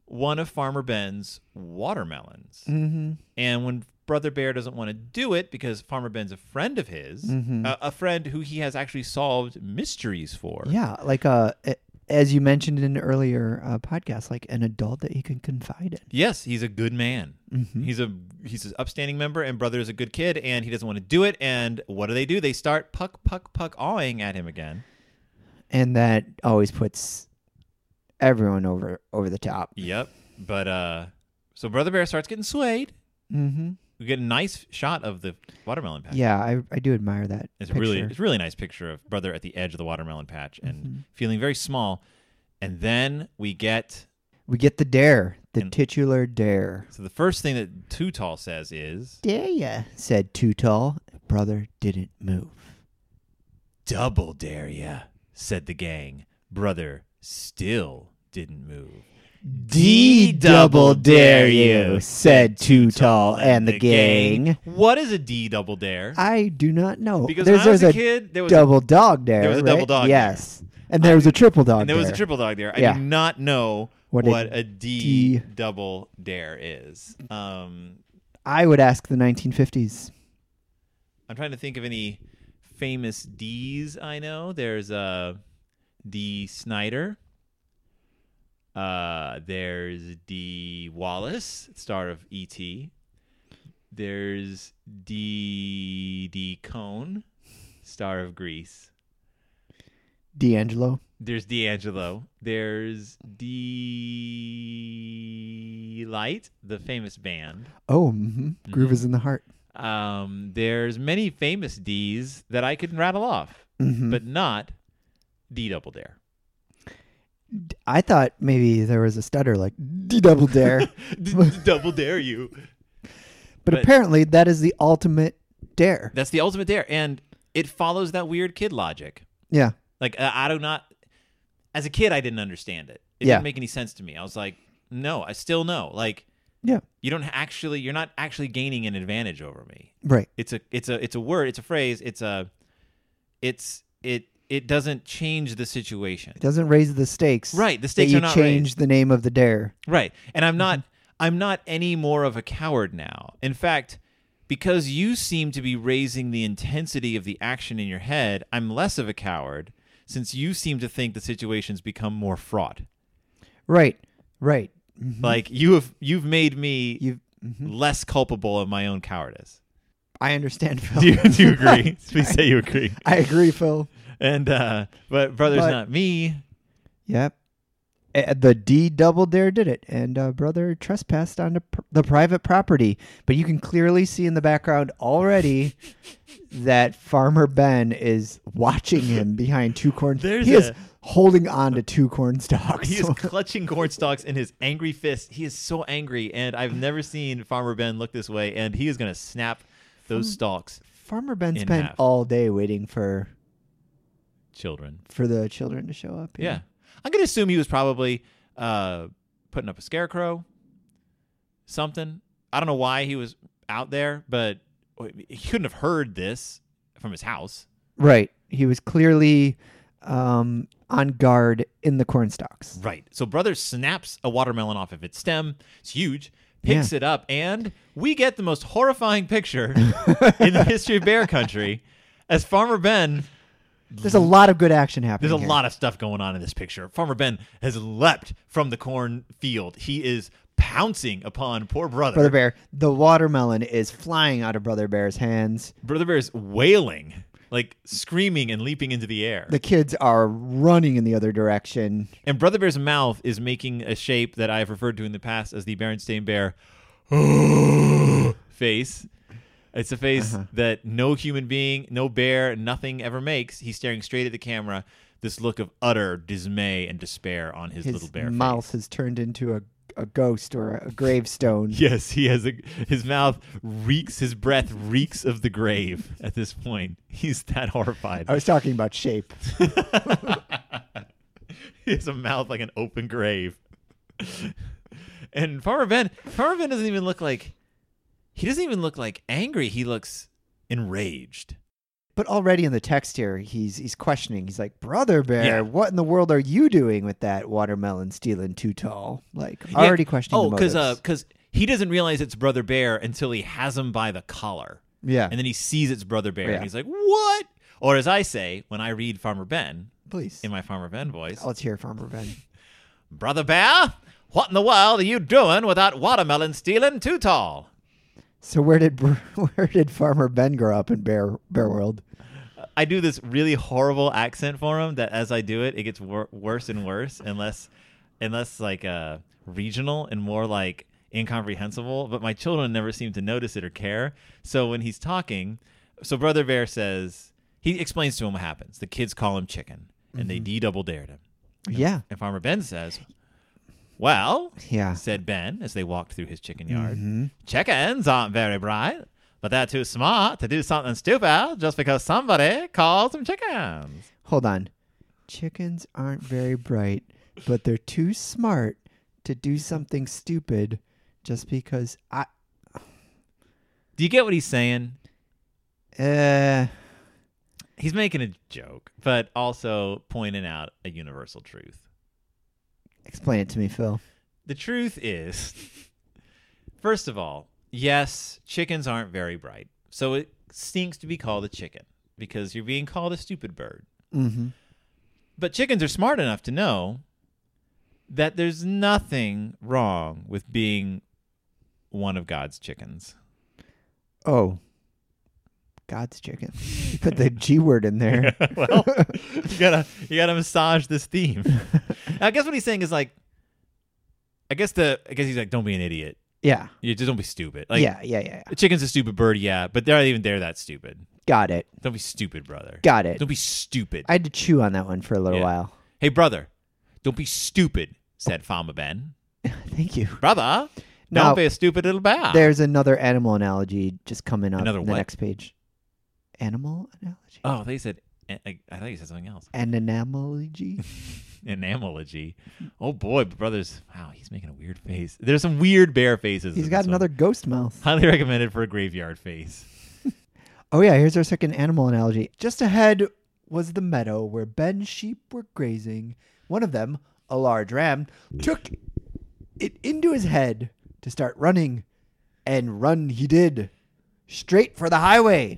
S2: one of Farmer Ben's watermelons.
S1: Mm-hmm.
S2: And when Brother Bear doesn't want to do it because Farmer Ben's a friend of his,
S1: Mm-hmm.
S2: a, a friend who he has actually solved mysteries for.
S1: Yeah, like uh, a- as you mentioned in an earlier uh, podcast, like an adult that he can confide in.
S2: Yes, he's a good man.
S1: Mm-hmm.
S2: He's a he's an upstanding member, and Brother is a good kid, and he doesn't want to do it. And what do they do? They start puck, puck, puck, awing at him again.
S1: And that always puts everyone over over the top.
S2: Yep. But uh, so Brother Bear starts getting swayed.
S1: Mm-hmm.
S2: We get a nice shot of the watermelon patch.
S1: Yeah, I I do admire that.
S2: It's
S1: picture.
S2: really it's a really nice picture of Brother at the edge of the watermelon patch and
S1: Mhm.
S2: feeling very small. And then we get
S1: We get the dare, the
S2: And-
S1: titular dare.
S2: so the first thing that Too Tall says is
S1: Dare ya? Said Too Tall. Brother didn't move.
S2: double dare ya, said the gang. Brother still didn't move.
S1: D double dare you, said Too Tall and the gang.
S2: What is a D double dare?
S1: I do not know.
S2: Because
S1: there's,
S2: when I was
S1: there's
S2: a
S1: a
S2: kid, there was a,
S1: double dog dare.
S2: there was a double
S1: right?
S2: dog dare.
S1: Yes, and there was a triple dog
S2: and there was a
S1: dare.
S2: triple dog dare. I
S1: Yeah.
S2: do not know
S1: What
S2: what,
S1: a
S2: a D,
S1: D-
S2: double dare is. Um,
S1: I would ask the nineteen fifties.
S2: I'm trying to think of any famous D's I know. There's uh, D. Snyder. Uh, there's D. Wallace, star of E T There's D. D. Cone, star of Grease.
S1: D'Angelo.
S2: There's D'Angelo. There's D. Light, the famous band.
S1: Oh, mm-hmm. Groove
S2: Mhm.
S1: is in the heart.
S2: Um, there's many famous D's that I could rattle off,
S1: Mm-hmm.
S2: but not D double dare.
S1: I thought maybe there was a stutter like D double dare,
S2: double dare you.
S1: but,
S2: But-
S1: apparently that is the ultimate dare.
S2: That's the ultimate dare, and it follows that weird kid logic.
S1: Yeah.
S2: Like uh, I do not. As a kid, I didn't understand it. It
S1: Yeah.
S2: didn't make any sense to me. I was like, no, I still know. Like,
S1: Yeah.
S2: you don't actually. You're not actually gaining an advantage over me.
S1: Right.
S2: It's a. It's a. It's a word. It's a phrase. It's a. It's it. It doesn't change the situation.
S1: It doesn't raise the stakes.
S2: Right. The
S1: That
S2: stakes
S1: you
S2: are not
S1: change
S2: raised.
S1: the name of the dare.
S2: Right. And I'm not
S1: Mm-hmm.
S2: I'm not any more of a coward now. In fact, because you seem to be raising the intensity of the action in your head, I'm less of a coward since you seem to think the situation's become more fraught.
S1: Right. Right. Mhm.
S2: Like you have you've made me
S1: you. mhm.
S2: less culpable of my own cowardice.
S1: I understand, Phil.
S2: Do you, do you agree? Please say you agree.
S1: I agree, Phil.
S2: And uh but brother's
S1: But-
S2: not me.
S1: Yep. Uh, the D double dare did it, and uh, brother trespassed onto pr- the private property. But you can clearly see in the background already that Farmer Ben is watching him behind two corn.
S2: There's
S1: he is
S2: a-
S1: holding on to two corn stalks.
S2: He is clutching corn stalks in his angry fist. He is so angry, and I've never seen Farmer Ben look this way, and he is going to snap those stalks.
S1: Farmer Ben
S2: in
S1: spent
S2: half.
S1: all day waiting for
S2: Children.
S1: for the children to show up.
S2: Yeah. I'm going to assume he was probably uh, putting up a scarecrow, something. I don't know why he was out there, but he couldn't have heard this from his house.
S1: Right. He was clearly um, on guard in the corn stalks.
S2: Right. So Brother snaps a watermelon off of its stem. It's huge. Picks it up, and we get the most horrifying picture in the history of Bear Country as Farmer Ben.
S1: There's a lot of good action happening.
S2: There's a
S1: here.
S2: lot of stuff going on in this picture. Farmer Ben has leapt from the cornfield. He is pouncing upon poor Brother.
S1: Brother Bear. The watermelon is flying out of Brother Bear's hands.
S2: Brother Bear is wailing, like screaming and leaping into the air.
S1: The kids are running in the other direction.
S2: And Brother Bear's mouth is making a shape that I have referred to in the past as the Berenstain Bear face. It's a face
S1: Uh-huh.
S2: that no human being, no bear, nothing ever makes. He's staring straight at the camera, this look of utter dismay and despair on his,
S1: His
S2: little bear
S1: mouth
S2: face.
S1: has turned into a, a ghost or a gravestone.
S2: Yes, he has a his mouth reeks, his breath reeks of the grave at this point. He's that horrified.
S1: I was talking about shape.
S2: He has a mouth like an open grave. And Farmer Ben, Farmer Ben doesn't even look like he doesn't even look like angry. He looks enraged.
S1: But already in the text here, he's he's questioning. He's like, Brother Bear,
S2: Yeah.
S1: what in the world are you doing with that watermelon stealing too tall? Like, already questioning
S2: Oh,
S1: the
S2: because
S1: motives.
S2: because he doesn't realize it's Brother Bear until he has him by the collar.
S1: yeah.
S2: And then he sees it's Brother Bear,
S1: Yeah.
S2: and he's like, what? Or as I say, when I read Farmer Ben,
S1: Please.
S2: in my Farmer Ben voice,
S1: Let's hear Farmer Ben.
S2: Brother Bear, what in the world are you doing with that watermelon stealing too tall?
S1: So where did Br- where did Farmer Ben grow up in Bear Bear World?
S2: I do this really horrible accent for him that as I do it, it gets wor- worse and worse, unless, unless like uh, regional and more like incomprehensible. But my children never seem to notice it or care. So when he's talking, so Brother Bear says, he explains to him what happens. The kids call him Chicken, and
S1: Mm-hmm.
S2: they de-double dared him.
S1: Yeah.
S2: And Farmer Ben says, well,
S1: Yeah.
S2: said Ben as they walked through his chicken yard,
S1: Mhm.
S2: chickens aren't very bright, but they're too smart to do something stupid just because somebody calls them chickens.
S1: Hold on. Chickens aren't very bright, but they're too smart to do something stupid just because I
S2: Do you get what he's saying?
S1: uh
S2: He's making a joke, but also pointing out a universal truth.
S1: explain it to me, Phil.
S2: The truth is, first of all, yes, chickens aren't very bright. So it stinks to be called a chicken because you're being called a stupid bird.
S1: Mhm.
S2: But chickens are smart enough to know that there's nothing wrong with being one of God's chickens.
S1: Oh. God's chicken. You put the G word in there.
S2: Well, you gotta you gotta massage this theme. I guess what he's saying is like, I guess the I guess he's like, don't be an idiot.
S1: Yeah.
S2: You just don't be stupid. Like,
S1: yeah, yeah, yeah, yeah.
S2: the chicken's a stupid bird, yeah, but they're not even they're that stupid.
S1: Got it.
S2: Don't be stupid, brother.
S1: Got it.
S2: Don't be stupid.
S1: I had to chew on that one for a little
S2: Yeah.
S1: while.
S2: Hey, brother, don't be stupid, said Farmer Ben.
S1: Thank you.
S2: Brother,
S1: Now,
S2: don't be a stupid little bear.
S1: There's another animal analogy just coming up
S2: Another
S1: in the
S2: what?
S1: next page. Animal analogy?
S2: Oh, they said. I, I thought you said something else.
S1: An analogy?
S2: Enamology. Oh boy, brothers! Wow, he's making a weird face. There's some weird bear faces.
S1: He's
S2: in
S1: got
S2: this one.
S1: another ghost mouth.
S2: Highly recommended for a graveyard face.
S1: Oh, yeah, here's our second animal analogy. Just ahead was the meadow where Ben's sheep were grazing. One of them, a large ram, took it into his head to start running. And run he did, straight for the highway.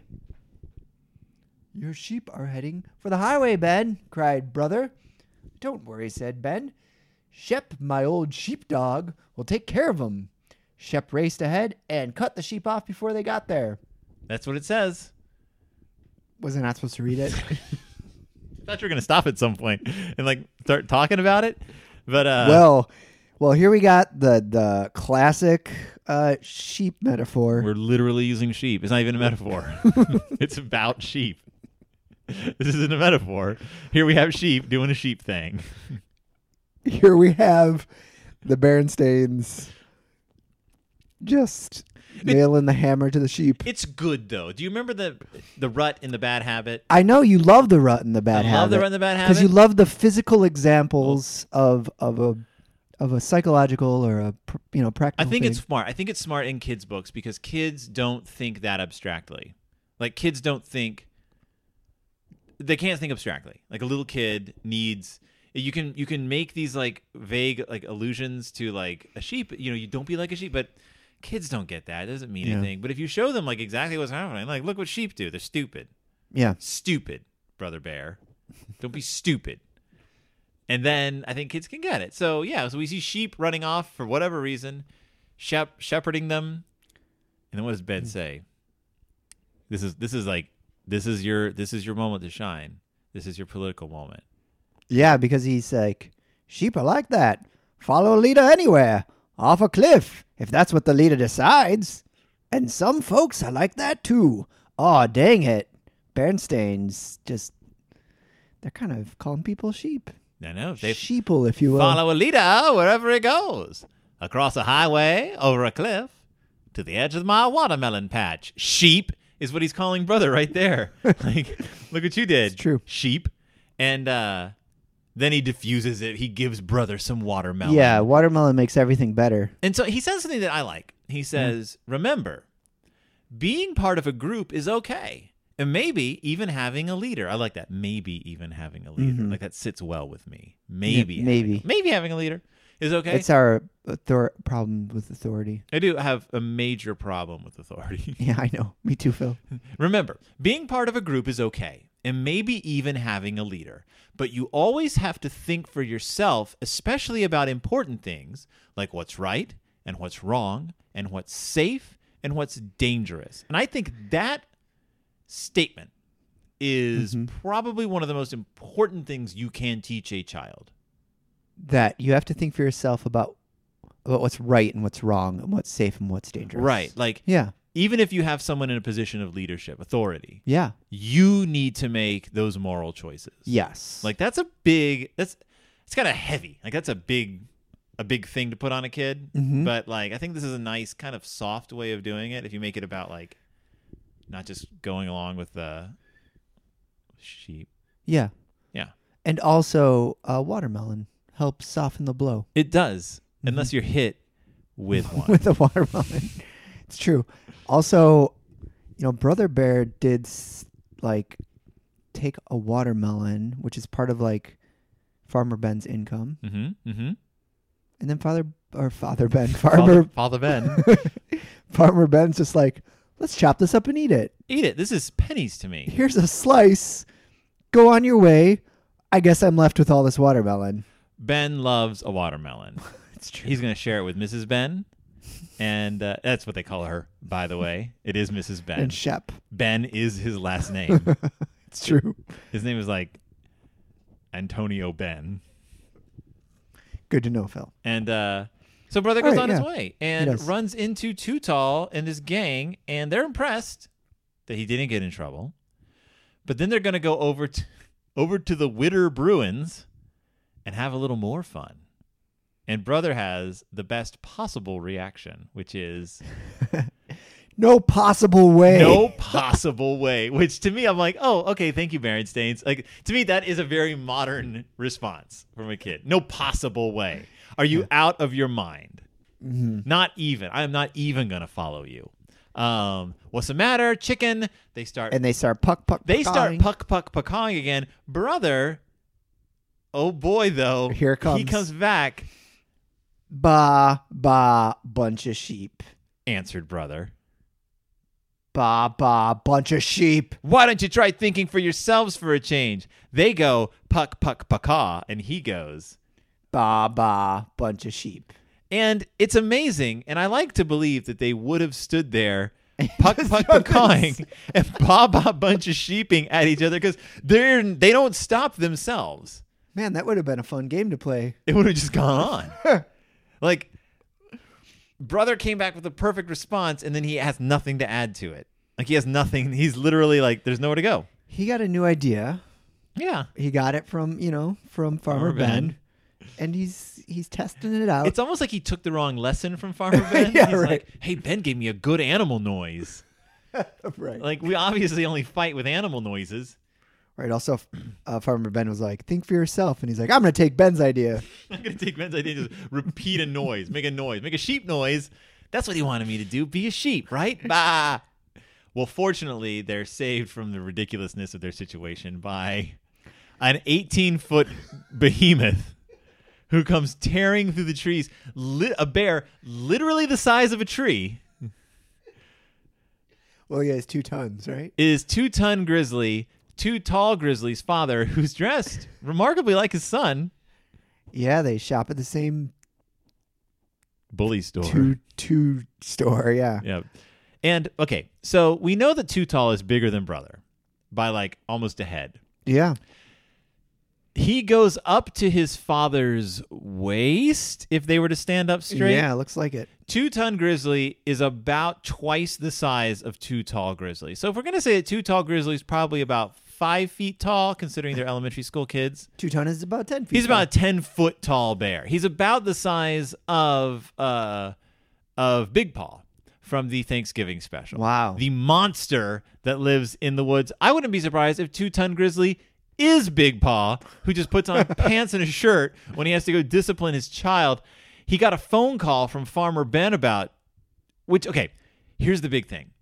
S1: Your sheep are heading for the highway, Ben, cried Brother. Don't worry, said Ben. Shep, my old sheepdog, will take care of them. Shep raced ahead and cut the sheep off before they got there.
S2: That's what it says.
S1: Was I not supposed to read it?
S2: I thought you were gonna stop at some point and like start talking about it, but uh,
S1: well, well, here we got the the classic uh, sheep metaphor.
S2: we're literally using sheep. It's not even a metaphor. It's about sheep. This isn't a metaphor. Here we have sheep doing a sheep thing.
S1: Here we have the Berenstains just nailing the hammer to the sheep.
S2: It's good though. Do you remember the the rut in the Bad Habit?
S1: I know you love the rut and the bad
S2: I
S1: habit.
S2: love the rut in the Bad
S1: because
S2: Habit
S1: you love the physical examples of of a of a psychological or a pr- you know
S2: I
S1: practical.
S2: think
S1: thing.
S2: it's smart. I think it's smart in kids' books because kids don't think that abstractly. Like kids don't think they can't think abstractly. Like a little kid needs you can you can make these like vague like allusions to like a sheep. You know, you don't be like a sheep, but kids don't get that. It doesn't mean
S1: Yeah.
S2: anything. But if you show them like exactly what's happening, like look what sheep do. They're stupid.
S1: yeah.
S2: Stupid, Brother Bear. Don't be stupid. And then I think kids can get it. So yeah, so we see sheep running off for whatever reason, shep- shepherding them. And then what does Ben say? This is this is like this is your this is your moment to shine. This is your political moment.
S1: Yeah, because he's like, sheep are like that. Follow a leader anywhere, off a cliff, if that's what the leader decides. And some folks are like that too. Aw, dang it. Bernstein's just, they're kind of calling people sheep.
S2: I know they
S1: Sheeple, if you will.
S2: follow a leader wherever he goes, across a highway, over a cliff, to the edge of my watermelon patch. Sheep is what he's calling brother right there. Like, look what you did.
S1: It's true.
S2: Sheep. And uh, then he diffuses it. He gives brother some watermelon.
S1: Yeah, watermelon makes everything better.
S2: And so he says something that I like. He says, remember, being part of a group is okay. And maybe even having a leader. I like that. Maybe even having a leader.
S1: Mhm.
S2: Like that sits well with me. Maybe.
S1: Yeah,
S2: having-
S1: maybe.
S2: maybe having a leader is okay.
S1: It's our author- problem with authority.
S2: I do have a major problem with authority.
S1: Yeah, I know. Me too, Phil.
S2: Remember, being part of a group is okay, and maybe even having a leader. But you always have to think for yourself, especially about important things like what's right and what's wrong and what's safe and what's dangerous. And I think that statement is
S1: Mhm.
S2: probably one of the most important things you can teach a child.
S1: That you have to think for yourself about about what's right and what's wrong and what's safe and what's dangerous.
S2: Right. Like,
S1: Yeah.
S2: even if you have someone in a position of leadership, authority,
S1: Yeah.
S2: you need to make those moral choices.
S1: Yes.
S2: Like that's a big that's it's kind of heavy. Like that's a big a big thing to put on a kid.
S1: Mhm.
S2: But like I think this is a nice kind of soft way of doing it if you make it about like not just going along with the sheep.
S1: Yeah.
S2: Yeah.
S1: And also, uh, watermelon helps soften the blow
S2: It does. Unless you're hit with one.
S1: with a watermelon. It's true. Also, you know, Brother Bear did s- like take a watermelon, which is part of like Farmer Ben's income,
S2: mm-hmm. Mm-hmm.
S1: and then Father or Father Ben, Farmer
S2: Father, Father Ben.
S1: Farmer Ben's just like, let's chop this up and eat it.
S2: Eat it. This is pennies to me.
S1: Here's a slice. Go on your way. I guess I'm left with all this watermelon.
S2: Ben loves a watermelon.
S1: It's true.
S2: He's going to share it with Missus Ben. And uh, that's what they call her, by the way. It is Missus Ben.
S1: And Shep.
S2: Ben is his last name.
S1: It's true.
S2: His name is like Antonio Ben.
S1: Good to know, Phil.
S2: And uh, so brother
S1: All
S2: goes
S1: right,
S2: on his
S1: yeah.
S2: way and
S1: does.
S2: runs into Too Tall and his gang, and they're impressed that he didn't get in trouble. But then they're going to go over to, over to the Witter Bruins and have a little more fun. And brother has the best possible reaction, which is
S1: No possible way.
S2: no possible way. Which to me, I'm like, oh, okay, thank you, Berenstain. Like to me, that is a very modern response from a kid. No possible way. Are you out of your mind?
S1: Mm-hmm.
S2: Not even. I am not even gonna follow you. Um, what's the matter, chicken? They start.
S1: And they start puck puck.
S2: they start
S1: puckawing.
S2: puck puck puckawing again, brother. Oh boy, though,
S1: Here it comes.
S2: He comes back.
S1: Ba ba bunch of sheep.
S2: Answered brother.
S1: Ba ba bunch of sheep.
S2: Why don't you try thinking for yourselves for a change? They go puck puck puckaw, and he goes.
S1: Ba ba bunch of sheep.
S2: And it's amazing, and I like to believe that they would have stood there puck
S1: Just
S2: puck
S1: jumping.
S2: puckawing and ba ba bunch of sheeping at each other because they're they don't stop themselves.
S1: Man, that would have been a fun game to play.
S2: It would have just gone on. Like, brother came back with a perfect response, and then he has nothing to add to it. Like, he has nothing. He's literally like, there's nowhere to go.
S1: He got a new idea.
S2: Yeah.
S1: He got it from, you know, from Farmer
S2: Farmer Ben.
S1: Ben. And he's he's testing it out.
S2: It's almost like he took the wrong lesson from Farmer Ben.
S1: Yeah,
S2: He's
S1: right.
S2: like, hey, Ben gave me a good animal noise.
S1: right.
S2: Like, we obviously only fight with animal noises.
S1: Right. Also, uh, Farmer Ben was like, think for yourself. And he's like, I'm going to take Ben's idea.
S2: I'm going to take Ben's idea and just repeat a noise, make a noise, make a sheep noise. That's what he wanted me to do. Be a sheep, right? Bah. Well, fortunately, they're saved from the ridiculousness of their situation by an eighteen-foot behemoth who comes tearing through the trees. Li- a bear literally the size of a tree.
S1: Well, yeah, it's two tons, right?
S2: Is two-ton grizzly, Too Tall Grizzly's father, who's dressed remarkably like his son.
S1: Yeah, they shop at the same
S2: Bully store.
S1: two two store. Yeah.
S2: Yeah. And, okay, so we know that Too Tall is bigger than brother by, like, almost a head.
S1: Yeah.
S2: He goes up to his father's waist if they were to stand up straight.
S1: Yeah, looks like it.
S2: Two-ton grizzly is about twice the size of Too Tall Grizzly. So if we're going to say that Too Tall Grizzly is probably about five feet tall, considering they're elementary school kids,
S1: Two ton is about ten feet.
S2: he's
S1: tall.
S2: about a ten-foot tall bear. He's about the size of uh, of Big Paw from the Thanksgiving special.
S1: Wow.
S2: The monster that lives in the woods. I wouldn't be surprised if Two-Ton Grizzly is Big Paw, who just puts on pants and a shirt when he has to go discipline his child. He got a phone call from Farmer Ben about, which, okay, here's the big thing.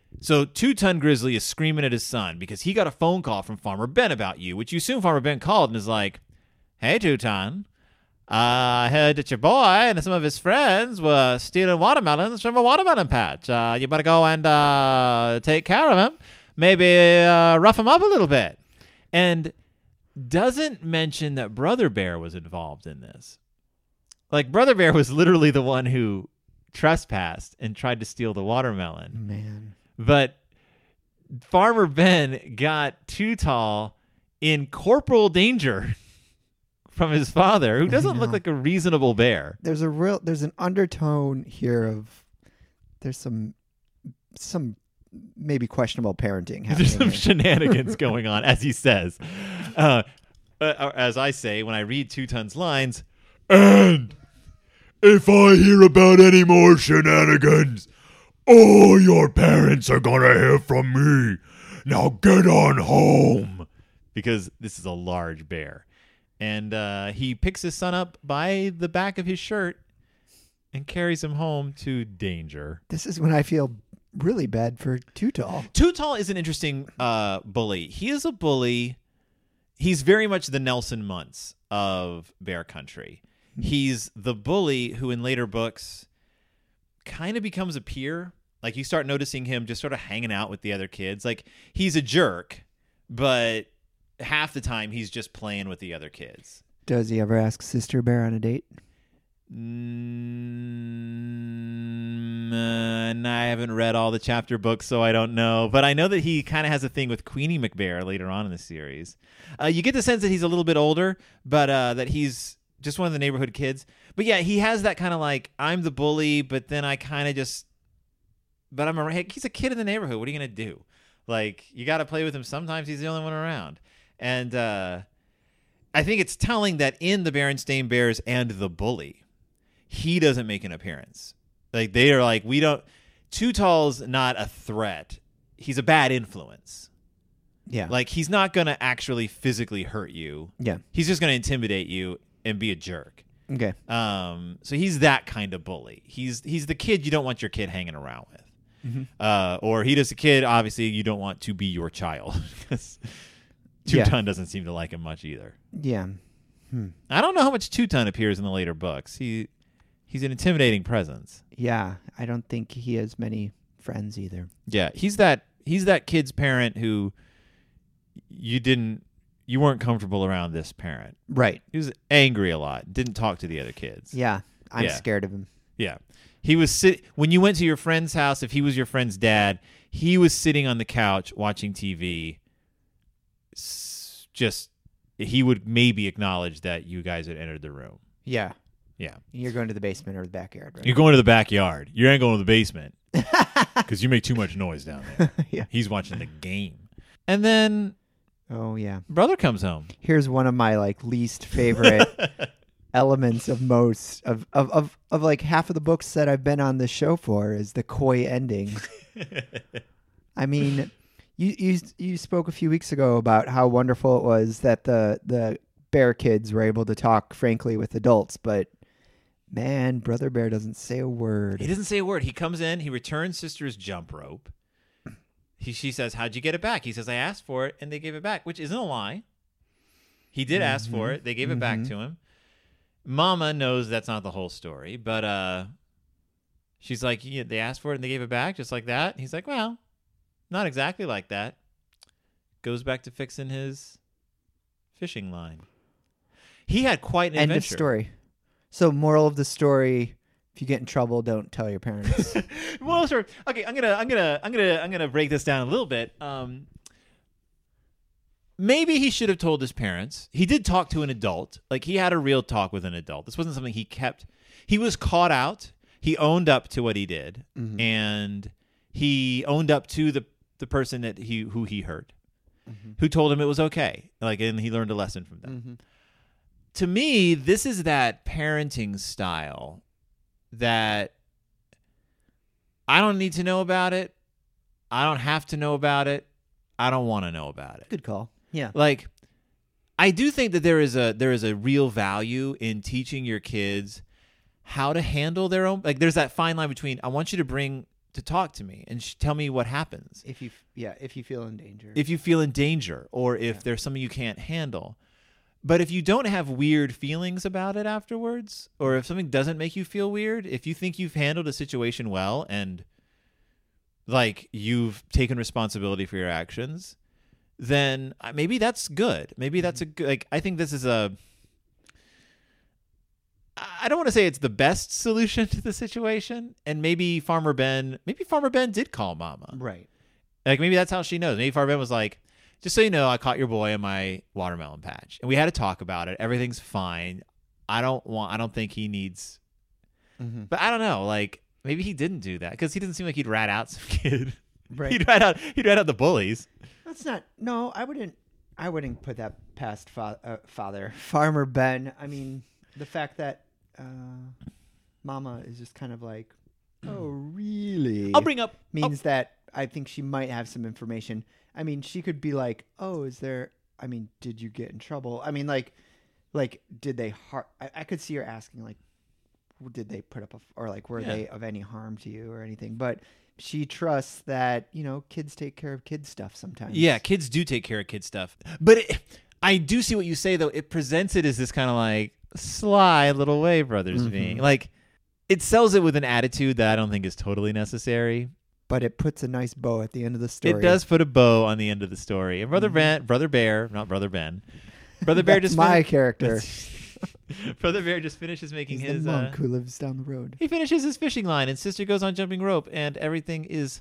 S2: So Two-Ton Grizzly is screaming at his son because he got a phone call from Farmer Ben about you, which you assume Farmer Ben called and is like, "Hey, Two-Ton, uh, I heard that your boy and some of his friends were stealing watermelons from a watermelon patch. Uh, you better go and uh, take care of him. Maybe uh, rough him up a little bit." And doesn't mention that Brother Bear was involved in this. Like, Brother Bear was literally the one who trespassed and tried to steal the watermelon.
S1: Man.
S2: But Farmer Ben got Too Tall in corporal danger from his father, who doesn't look like a reasonable bear.
S1: There's a real there's an undertone here of there's some some maybe questionable parenting happening.
S2: There's some
S1: here.
S2: shenanigans going on, as he says. Uh, uh, as I say, when I read Two-Ton's lines, "And if I hear about any more shenanigans, all your parents are going to hear from me. Now get on home." Because this is a large bear. And uh, he picks his son up by the back of his shirt and carries him home to danger.
S1: This is when I feel really bad for Too Tall.
S2: Too Tall is an interesting uh, bully. He is a bully. He's very much the Nelson Muntz of Bear Country. He's the bully who in later books kind of becomes a peer. Like, you start noticing him just sort of hanging out with the other kids. Like, he's a jerk, but half the time he's just playing with the other kids.
S1: Does he ever ask Sister Bear on a date?
S2: Mm, uh, and I haven't read all the chapter books, so I don't know. But I know that he kind of has a thing with Queenie McBear later on in the series. Uh, you get the sense that he's a little bit older, but uh, that he's just one of the neighborhood kids. But yeah, he has that kind of like, I'm the bully, but then I kind of just, but I'm a, hey, he's a kid in the neighborhood. What are you going to do? Like, you got to play with him. Sometimes he's the only one around. And uh, I think it's telling that in the Berenstain Bears and the Bully, he doesn't make an appearance. Like, they are like, we don't, Too Tall's not a threat. He's a bad influence.
S1: Yeah.
S2: Like, he's not going to actually physically hurt you.
S1: Yeah.
S2: He's just going to intimidate you and be a jerk.
S1: Okay.
S2: Um, so he's that kind of bully. He's he's the kid you don't want your kid hanging around with.
S1: Mm-hmm.
S2: Uh, or he does a kid, obviously, you don't want to be your child. Two-Ton
S1: Yeah.
S2: doesn't seem to like him much either.
S1: Yeah. Hmm.
S2: I don't know how much Two-Ton appears in the later books. He He's an intimidating presence.
S1: Yeah. I don't think he has many friends either.
S2: Yeah, he's that he's that kid's parent who you didn't you weren't comfortable around this parent.
S1: Right.
S2: He was angry a lot, didn't talk to the other kids.
S1: Yeah. I'm
S2: Yeah.
S1: scared of him.
S2: Yeah. He was sit when you went to your friend's house, if he was your friend's dad, he was sitting on the couch watching T V. S- Just he would maybe acknowledge that you guys had entered the room.
S1: Yeah.
S2: Yeah.
S1: You're going to the basement or the backyard, right?
S2: You're going to the backyard. You ain't going to the basement because you make too much noise down there.
S1: Yeah.
S2: He's watching the game. And then
S1: Oh, yeah.
S2: brother comes home.
S1: Here's one of my like least favorite elements of most of, of, of, of like half of the books that I've been on this show for is the coy ending. I mean, you, you you spoke a few weeks ago about how wonderful it was that the the bear kids were able to talk frankly with adults, but man, Brother Bear doesn't say a word.
S2: He doesn't say a word. He comes in. He returns Sister's jump rope. He, she says, "How'd you get it back?" He says, "I asked for it, and they gave it back," which isn't a lie. He did mm-hmm. ask for it. They gave mm-hmm. it back to him. Mama knows that's not the whole story, but uh, she's like, yeah, they asked for it, and they gave it back just like that. And he's like, well, not exactly like that. Goes back to fixing his fishing line. He had quite an
S1: End
S2: adventure.
S1: of story. So, moral of the story: if you get in trouble, don't tell your parents.
S2: Moral of the story. Okay, I'm gonna, I'm gonna, I'm gonna, I'm gonna break this down a little bit. Um, maybe he should have told his parents. He did talk to an adult. Like, he had a real talk with an adult. This wasn't something he kept. He was caught out. He owned up to what he did, mm-hmm. and he owned up to the the person that he who he hurt, mm-hmm. who told him it was okay. Like, and he learned a lesson from that. Mm-hmm. To me, this is that parenting style that I don't need to know about it. I don't have to know about it. I don't want to know about it.
S1: Good call. Yeah.
S2: Like, I do think that there is a there is a real value in teaching your kids how to handle their own. Like, there's that fine line between I want you to bring to talk to me and sh- tell me what happens.
S1: If you, yeah, if you feel in danger.
S2: If you feel in danger or if
S1: Yeah.
S2: there's something you can't handle. But if you don't have weird feelings about it afterwards, or if something doesn't make you feel weird, if you think you've handled a situation well and like you've taken responsibility for your actions, then maybe that's good. Maybe that's a good, like, I think this is a, I don't want to say it's the best solution to the situation. And maybe Farmer Ben, maybe Farmer Ben did call Mama.
S1: Right.
S2: Like, maybe that's how she knows. Maybe Farmer Ben was like, just so you know, I caught your boy in my watermelon patch. And we had to talk about it. Everything's fine. I don't want, I don't think he needs,
S1: Mm-hmm.
S2: but I don't know. Like, maybe he didn't do that because he doesn't seem like he'd rat out some kid.
S1: Right.
S2: He'd rat out, he'd rat out the bullies.
S1: That's not. No, I wouldn't. I wouldn't put that past fa- uh, father, Farmer Ben. I mean, the fact that uh, Mama is just kind of like, oh, really?
S2: I'll bring up,
S1: means that I think she might have some information. I mean, she could be like, oh, is there? I mean, did you get in trouble? I mean, like, like, did they har- I, I could see her asking, like, did they put up a, or like, were
S2: Yeah.
S1: they of any harm to you or anything? But she trusts that, you know, kids take care of kids stuff sometimes.
S2: Yeah, kids do take care of kid stuff. But it, I do see what you say, though. It presents it as this kind of like sly little way brothers
S1: Mhm.
S2: being. Like, it sells it with an attitude that I don't think is totally necessary.
S1: But it puts a nice bow at the end of the story.
S2: It does put a bow on the end of the story. And Brother
S1: Mhm.
S2: Ben, Brother Bear, not Brother Ben. Brother Bear
S1: That's
S2: just
S1: my
S2: fin-
S1: character.
S2: Brother Bear just finishes making
S1: He's
S2: his
S1: the monk
S2: uh,
S1: who lives down the road.
S2: he finishes his fishing line and sister goes on jumping rope and everything is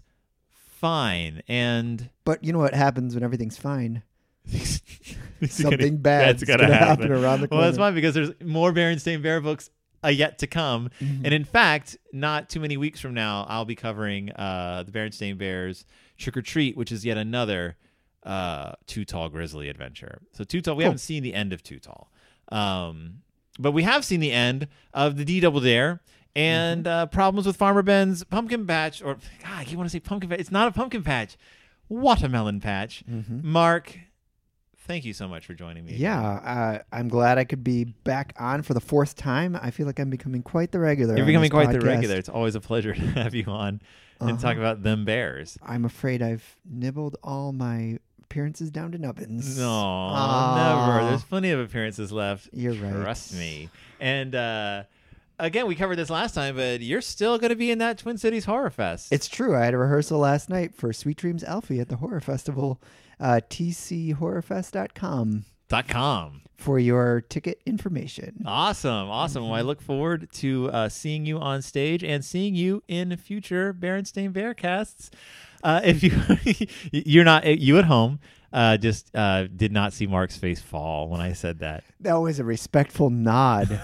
S2: fine. And
S1: But you know what happens when everything's fine?
S2: Something
S1: Something bad's
S2: gonna,
S1: gonna
S2: happen.
S1: happen around the
S2: Well, that's
S1: corner.
S2: fine because there's more Berenstain Bear books uh, yet to come.
S1: Mhm.
S2: And in fact, not too many weeks from now, I'll be covering uh, the Berenstain Bears Trick or Treat, which is yet another uh, Too Tall Grizzly adventure. So Too Tall, we
S1: Cool.
S2: haven't seen the end of Too Tall. Um, but we have seen the end of the D Double Dare and
S1: Mm-hmm.
S2: uh, problems with Farmer Ben's pumpkin patch, or God, I keep want to say pumpkin patch. It's not a pumpkin patch, watermelon patch.
S1: Mhm.
S2: Mark, thank you so much for joining me. again.
S1: Yeah, uh, I'm glad I could be back on for the fourth time. I feel like I'm becoming quite the regular.
S2: You're
S1: on
S2: becoming
S1: this
S2: quite the
S1: podcast.
S2: regular. It's always a pleasure to have you on and talk
S1: Uh-huh.
S2: about them bears.
S1: I'm afraid I've nibbled all my appearances down to nubbins.
S2: No,
S1: Aw.
S2: never. There's plenty of appearances left.
S1: You're right.
S2: Trust me. And uh, again, we covered this last time, but you're still going to be in that Twin Cities Horror Fest.
S1: It's true. I had a rehearsal last night for Sweet Dreams Alfie at the Horror Festival. Uh, T C horror fest dot com
S2: dot com.
S1: for your ticket information.
S2: Awesome, awesome. Well, I look forward to uh, seeing you on stage and seeing you in future Berenstain Bearcasts. Uh, if you you're not you at home, uh, just uh, did not see Mark's face fall when I said that.
S1: That was a respectful nod.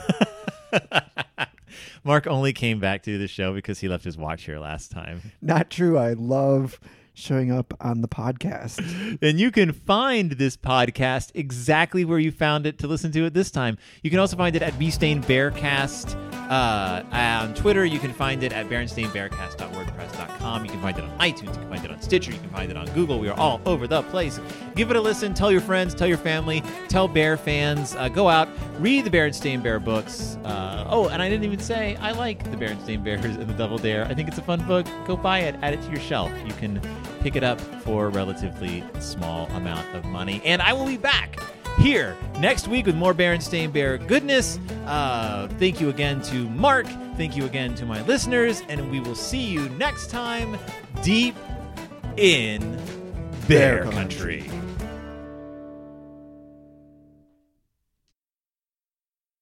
S2: Mark only came back to the show because he left his watch here last time.
S1: Not true. I love showing up on the podcast.
S2: And you can find this podcast exactly where you found it to listen to it this time. You can also find it at Beastain Bearcast. Uh, on Twitter, you can find it at berenstain bearcast dot wordpress dot com. You can find it on iTunes. You can find it on Stitcher. You can find it on Google. We are all over the place. Give it a listen. Tell your friends. Tell your family. Tell Bear fans. Uh, go out. Read the Berenstain Bear books. Uh, oh, and I didn't even say I like the Berenstain Bears and the Double Dare. I think it's a fun book. Go buy it. Add it to your shelf. You can pick it up for a relatively small amount of money. And I will be back here next week with more Berenstain Bear goodness. Uh, thank you again to Mark. Thank you again to my listeners. And we will see you next time deep in Bear
S1: Bear
S2: Country.
S1: Country.